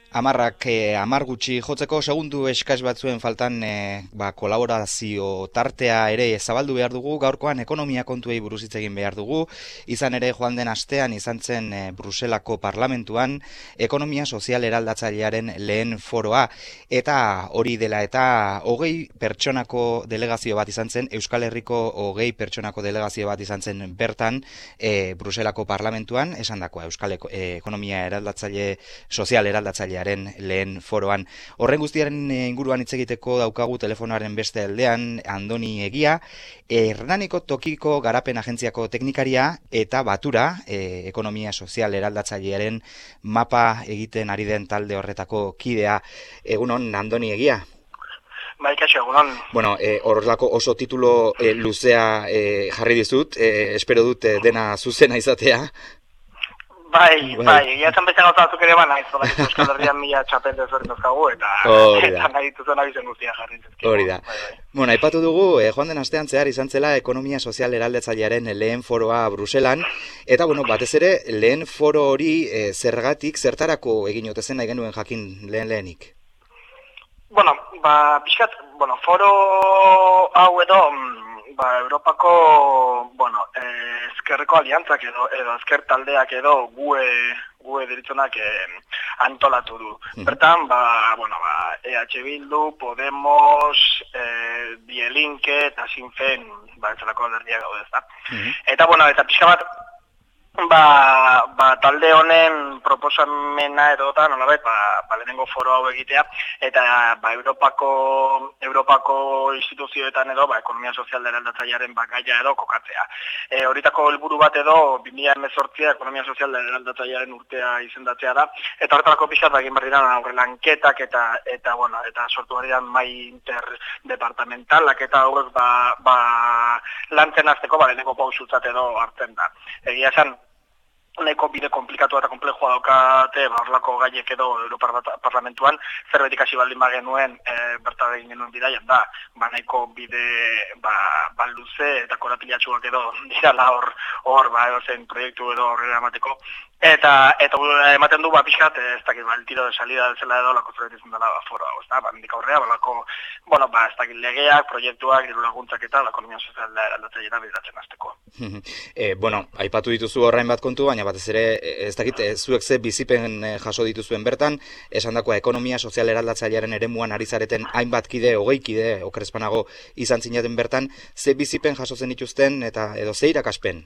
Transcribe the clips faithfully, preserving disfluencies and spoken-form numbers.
Amarrak eh, amar gutxi jotzeko segundu eskas batzuen faltan eh, ba, kolaborazio tartea ere zabaldu behar dugu, gaurkoan ekonomia kontuei buruz hitz egin behar dugu, izan ere joan den astean izan zen eh, Bruselako parlamentuan ekonomia sozial eraldatzailearen lehen foroa, eta hori dela eta hogei pertsonako delegazio bat izan zen, Euskal Herriko hogei pertsonako delegazio bat izan zen bertan eh, Bruselako parlamentuan, esan dakoa Euskal Eko, eh, ekonomia eraldatzaile sozial eraldatzaile lehen foroan. Horren guztiaren inguruan hitz egiteko daukagu telefonoaren beste aldean Andoni Egia, Hernaniko tokiko garapen agentziako teknikaria eta batura e, ekonomia sozial eraldatzailearen mapa egiten ari den talde horretako kidea. Egunon, Andoni Egia. Bai, kaixo, egunon. Bueno, eh, horrelako oso titulo eh, luzea eh, jarri dizut, eh, espero dut eh, dena zuzena izatea. Bai, bai, egia esan bezan gauza batzuk ere ba, nahiz, zola, Euskal Herrian mila txapel desberdin dozkagu, eta, eta nahi dituzen abizen guztia jarri zezkigu. Hori da. Bai, bai. Bueno, aipatu dugu, eh, joan den astean zehar izan zela ekonomia sozial eraldatzailearen lehen foroa Bruselan, eta, bueno, batez ere, lehen foro hori eh, zergatik, zertarako egin ote zen nahi genuen jakin lehen lehenik? Bueno, ba, pixkat, bueno, foro hau edo, ba, Europako, bueno, eh, ezkerreko aliantzak edo, edo ezker taldeak edo gue, gue deritzonak eh, antolatu du. Mm-hmm. Bertan, ba, bueno, ba, E H Bildu, Podemos, eh, Bielinke eta Sinfen, ba, etzalako alderdia gaude, ezta. Mm-hmm. Eta, bueno, eta pixka bat, Ba, ba, talde honen proposamena edo eta nolabait, ba, ba, lehenengo foro hau egitea, eta ba, Europako, Europako instituzioetan edo, ba, ekonomia sozial eraldatzailearen ba, gaia edo kokatzea. E, horitako helburu bat edo, bi mila hemezortzi ekonomia sozial eraldatzailearen urtea izendatzea da, eta horretarako pixat, ba, egin behar dira aurre lanketak eta, eta, bueno, eta sortu behar dira mai interdepartamentalak eta hauek ba, ba, lantzen azteko, ba, lehenengo pausutzat edo hartzen da. Egia esan, nahiko bide komplikatu eta komplexua daukate horrelako gaiek edo Europar Parlamentuan, zerbetik hasi baldin bagenuen e, bertan egin genuen bidaian da, ba nahiko bide ba, ba luze eta korapilatsuak edo dirala hor, hor ba, edozen proiektu edo horrela emateko. Eta, eta ematen du, ba, pixkat, ez dakit, ba, el tiro de salida zela edo lako zerbait dela ba, foro hau, ez da, ba, indik aurrea, ba, lako, bueno, ba, ez dakit, legeak, proiektuak, diru laguntzak eta la ekonomia sozial eraldatzailea bideratzen hasteko. e, bueno, aipatu dituzu horrein bat kontu, baina batez ere, ez dakit, zuek ze bizipen jaso dituzuen bertan, esan dakoa ekonomia sozial eraldatzailearen eremuan ari zareten hainbat kide, hogei kide, okerespanago izan zinaten bertan, ze bizipen jasotzen dituzten eta edo ze irakaspen?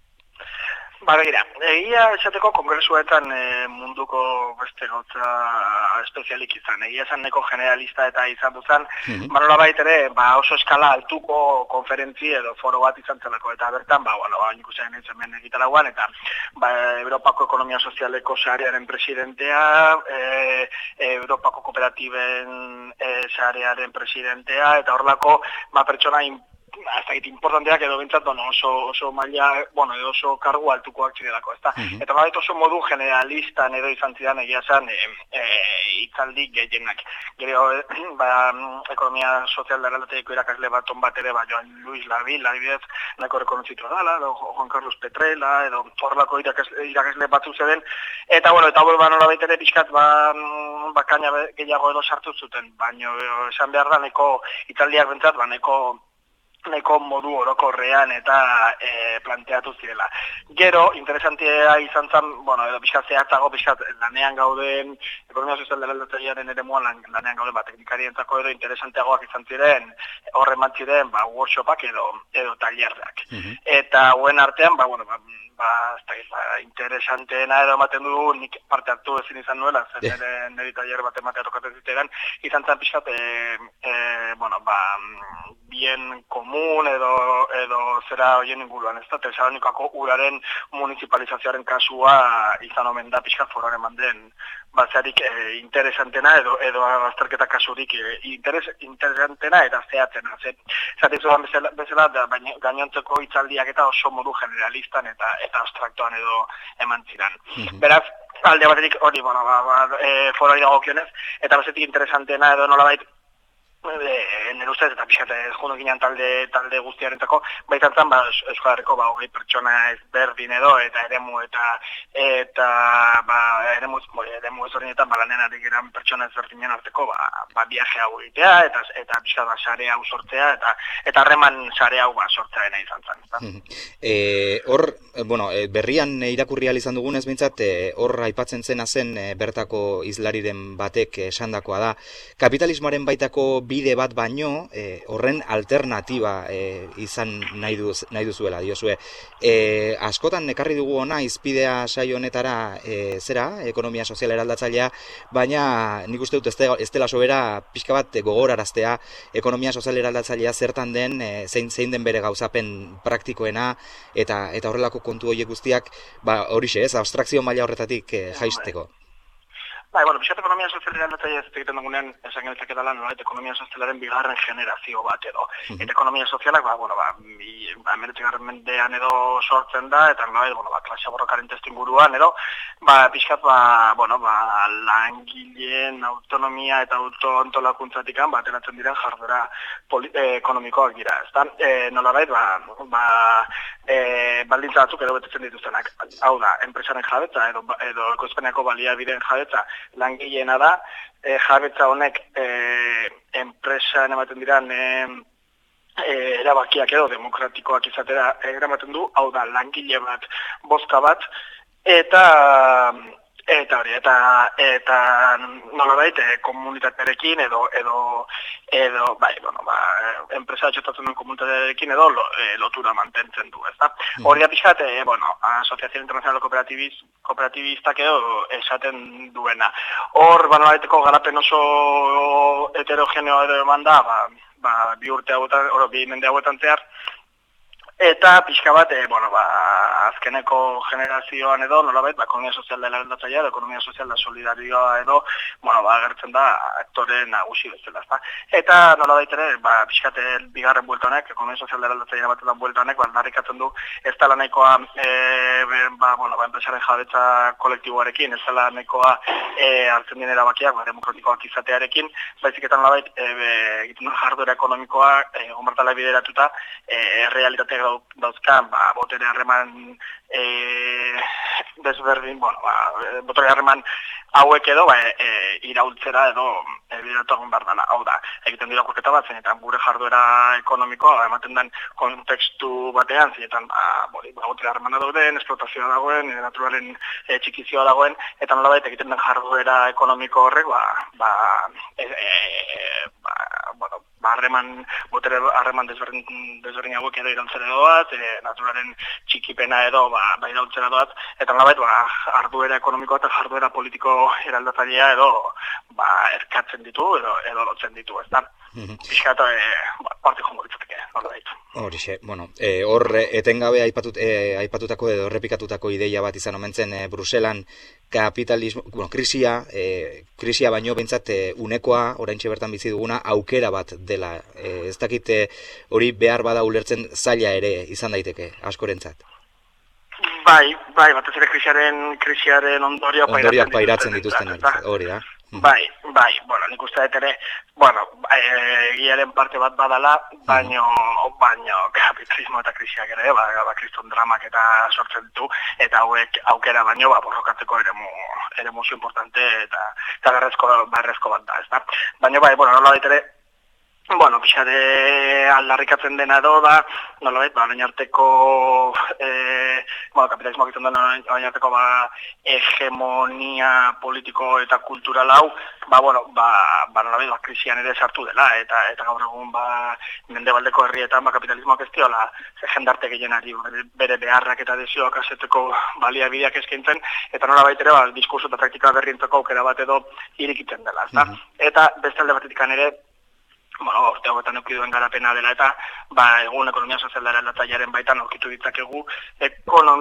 Ba, begira, egia esateko kongresuetan e, munduko beste gauza espezialik izan. Egia esan neko generalista eta izan duzan, mm-hmm. Ba, nolabait ere, ba, oso eskala altuko konferentzi edo foro bat izan zelako. Eta bertan, ba, bueno, ba, nik usain ez hemen egitaragoan, eta ba, Europako Ekonomia Sozialeko sarearen presidentea, e, Europako Kooperatiben e, sarearen presidentea, eta horlako, ba, pertsona hasta que importanteak edo bintzat, bueno, oso, oso maila, bueno, edo oso kargu altukoak zidelako, ezta? Uh-huh. Eta nolabait oso modu generalistan edo izan zidan egia zen e, e, itzaldi gehienak. Gero, ba, ekonomia sozial eraldatzeko irakasle bat on bat ere, ba, Joan Luis Lavil, adibidez, nahiko rekonozitua dala, edo Juan Carlos Petrela, edo horrelako irakasle, irakasle batzu zeden. Eta, bueno, eta hori ba, nolabait ere pixkat, ba, bakaina gehiago edo sartu zuten, baina esan behar da, nahiko itzaldiak bentzat, ba, nahiko nahiko modu orokorrean eta e, planteatu zirela. Gero, interesantea izan zen, bueno, edo pixkat zehatzago, pixkat lanean gauden, ekonomia sozial eraldatzailearen eremuan lan, lanean gauden, ba, teknikarientzako edo interesanteagoak izan ziren, horre ziren, ba, workshopak edo, edo tailerrak. Mm-hmm. Eta hoen artean, ba, bueno, ba, ba, ba, interesanteena edo ematen du, nik parte hartu ezin izan nuela, zen yeah. nire, nire taller bat ematea tokatzen ziteran, izan zen pixkat, e, e, bueno, ba, bien komun edo, edo zera horien inguruan, ez da, Tesalonikako uraren municipalizazioaren kasua izan omen da pixkat foroan eman den batzarik e, interesantena edo, edo azterketa kasurik e, interes, interesantena eta zehatzena. Zatezuan bezala, bezala da, baina gainontzeko hitzaldiak eta oso modu generalistan eta eta abstraktoan edo eman zidan. Mm-hmm. Beraz, alde baterik hori, bueno, ba, ba, e, foroari dagokionez, eta bezetik interesantena edo nolabait nire ustez, eta pixkat jondo ginen talde, talde guztiarentzako, baitantzan, ba, Euskal Herriko, ba, hogei pertsona ezberdin edo, eta eremu, eta, eta, ba, eremu, eremu ezberdinetan, ba, lanen ari geran pertsona ezberdinen arteko, ba, ba, viaje hau egitea, eta, eta pixkat, ba, sare hau sortzea, eta, eta harreman sare hau, ba, sortzea dena izan zen, ezta? E, hor, bueno, berrian irakurri ahal izan dugunez bintzat, hor aipatzen zena zen e, bertako izlariren batek esandakoa da, kapitalismoaren baitako bide bat baino, e, horren alternatiba e, izan nahi, duz, nahi duzuela, diozue. E, askotan ekarri dugu ona izpidea saio honetara e, zera, ekonomia sozial eraldatzailea, baina nik uste dut ez dela sobera pixka bat gogoraraztea ekonomia sozial eraldatzailea zertan den, e, zein, zein den bere gauzapen praktikoena, eta eta horrelako kontu horiek guztiak, ba, horixe ez, abstrakzio maila horretatik eh, jaisteko. Bai, bueno, pixat ekonomia sozialera aldatzaia ez egiten dugunean, esan genezaketala, nolait, ekonomia sozialaren bigarren generazio bat edo. Uh-huh. Eta ekonomia sozialak, ba, bueno, ba, hemeretzigarren mendean edo sortzen da, eta nolait, bueno, ba, klase borrokaren testuinguruan edo, ba, pixkat, ba, bueno, ba, langileen autonomia eta autoantolakuntzatikan, ba, ateratzen diren jarduera eh, ekonomikoak dira, ezta? Eh, nolabait, ba, ba, eh, baldintza batzuk edo betetzen dituztenak. Hau da, enpresaren jabetza edo, edo ekoizpeneko baliabideen jabetza langileena da, e, jabetza honek e, enpresan ematen diran e, e, erabakiak edo demokratikoak izatera eramaten du, hau da langile bat, bozka bat, eta eta hori, eta eta nolabait e, komunitatearekin edo edo edo bai, bueno, ba, enpresa txotatzen duen komunitatearekin edo lo, e, lotura mantentzen du, ezta? Hori da pixkat, e, bueno, Asociación Internacional Kooperatibist, Kooperatibistak edo esaten duena. Hor, ba, nolabaiteko garapen oso heterogeneo edo eman da, ba, ba, bi urte hauetan, oro, bi mende hauetan zehar, eta pixka bat, e, bueno, ba, azkeneko generazioan edo, nolabait, ba, ekonomia sozial dela eraldatzailea edo, ekonomia sozial da solidarioa edo, bueno, ba, agertzen da aktore nagusi bezala, ezta. Eta nolabait ere, ba, pixkat bigarren buelta honek, ekonomia sozial dela eraldatzailea batetan buelta honek, ba, aldarrikatzen du, ez dela nahikoa, e, ba, bueno, ba, enpresaren jabetza kolektiboarekin, ez dela nahikoa e, hartzen dien erabakiak, ba, demokratikoak izatearekin, baizik eta nolabait, e, egiten duen jarduera ekonomikoa, e, gombartala bideratuta, e, realitatea dauzkan, ba, botere harreman e, desberdin, bueno, ba, botere harreman hauek edo, ba, e, iraultzera edo e, bideratu egon behar dana. Hau da, egiten dira kurketa bat, zenetan gure jarduera ekonomikoa, ematen den kontekstu batean, zenetan, ba, botere harremana dauden, esplotazioa dagoen, e, naturalen e, txikizioa dagoen, eta nolabait egiten den jarduera ekonomiko horrek, ba, ba, e, e, ba, bueno, ba, harreman, botere harreman desberdin, desberdin hauek edo iraultzera doaz, e, naturaren txikipena edo ba, ba iraultzera doaz, eta nolabait, ba, jarduera ekonomikoa eta jarduera politiko eraldatzailea edo ba, erkatzen ditu edo, edo lotzen ditu, ez da? Pixkatu, e, ba, parte jongo ditzateke, nolabait. Horixe, bueno, e, hor etengabe aipatut, e, aipatutako edo errepikatutako ideia bat izan omentzen e, Bruselan kapitalismo, bueno, krisia, e, krisia baino bentsat e, unekoa, oraintxe bertan bizi duguna, aukera bat dela. E, ez dakit hori behar bada ulertzen zaila ere izan daiteke, askorentzat. Bai, bai, batez ere krisiaren, krisiaren ondorioak ondorioak pairatzen dituzten, hori da. Bai, bai, bueno, nik uste dut ere, bueno, egiaren parte bat badala, baino, baino kapitalismo eta krisiak ere, ba, ba, kriston dramak eta sortzen ditu, eta hauek aukera baino, ba, borrokatzeko eremu, eremu oso importante eta, eta garrezko, barrezko bat da, ez da. Baino, bai, bueno, nola ere, bueno, pixade aldarrikatzen dena edo da, nolabait, ba, orain arteko, e, bueno, kapitalismoak egiten den orain arteko, ba, hegemonia politiko eta kultural hau, ba, bueno, ba, ba nolabait, ba, krisian ere sartu dela, eta eta gaur egun, ba, mendebaldeko herrietan, ba, kapitalismoak ez diola, jendarte gehienari, bere beharrak eta desioak aseteko baliabideak eskaintzen, eta nolabait ere, ba, diskurso eta praktika berrientzako aukera bat edo irikitzen dela, ezta? Eta beste alde batetik ere, bueno, urte hauetan eukiduen garapena dela eta ba, egun ekonomia sozialaren aldatzailaren baitan aurkitu ditzakegu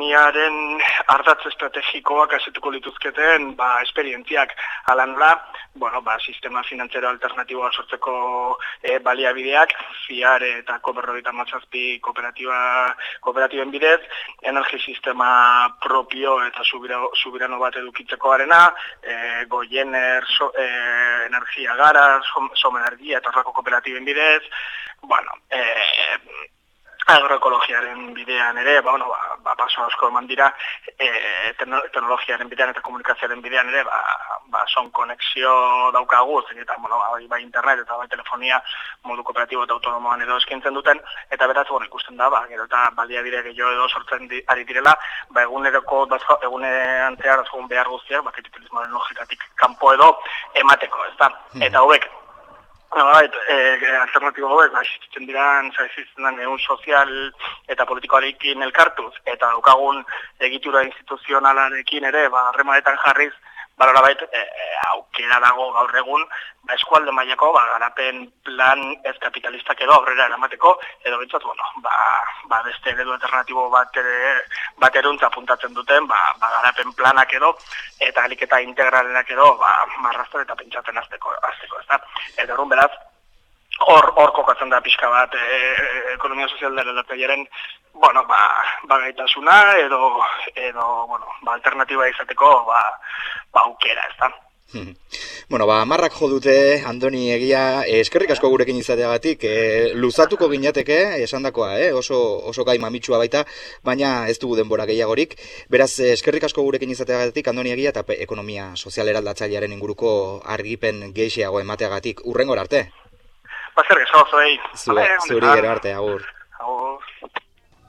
ekonomiaren ardatz estrategikoak asetuko lituzketen ba, esperientziak ala nola, bueno, ba, sistema finantzero alternatiboa sortzeko e, baliabideak, FIAR eta koberrogeita hamazazpi kooperatiba, kooperatiben bidez, energi sistema propio eta subirano bat edukitzeko arena, e, Goiener, so, e, energia gara, som, som energia eta horrako kooperatiben bidez, bueno, e, agroekologiaren bidean ere, ba, bueno, ba, ba, paso asko eman dira, e, teknologiaren bidean eta komunikazioaren bidean ere, ba, ba, son konexio daukagu, eta, bueno, ba, bai internet eta bai telefonia modu kooperatibo eta autonomoan edo eskintzen duten, eta beraz, bueno, ikusten da, ba, gero eta baliabide gehiago edo sortzen di, ari direla, ba, eguneroko, egunean zehar azgun behar guztiak, ba, kapitalismoaren logikatik kanpo edo emateko, ez da? Eta hobek, Nolabait, e, alternatibo hauek, ba, existitzen diran, existitzen den egun sozial eta politikoarekin elkartuz, eta daukagun egitura instituzionalarekin ere, ba, harremanetan jarriz, ba, nolabait, e, aukera dago gaur egun, ba, eskualde mailako, ba, garapen plan ez kapitalistak edo aurrera eramateko, edo bintzat, bueno, ba, ba, beste eredu alternatibo bat ere, bat eruntza puntatzen duten, ba, ba, garapen planak edo, eta aliketa integralenak edo, ba, marrazten eta pentsatzen azteko, azteko, ez da? Eta horren beraz, hor, hor kokatzen da pixka bat e, ekonomia sozial dela lataiaren, bueno, ba, ba gaitasuna edo, edo, bueno, ba, alternatiba izateko, ba, ba aukera, ez da? Bueno, ba, marrak jo dute, Andoni Egia, eh, eskerrik asko gurekin izateagatik, eh, luzatuko ginateke, esandakoa, eh, oso, oso gai mamitsua baita, baina ez dugu denbora gehiagorik. Beraz, eskerrik asko gurekin izateagatik, Andoni Egia, eta ekonomia sozial eraldatzailearen inguruko argipen gehiago emateagatik, urrengora arte. Ba, zer gezo, zoei. Zuri gero arte, agur.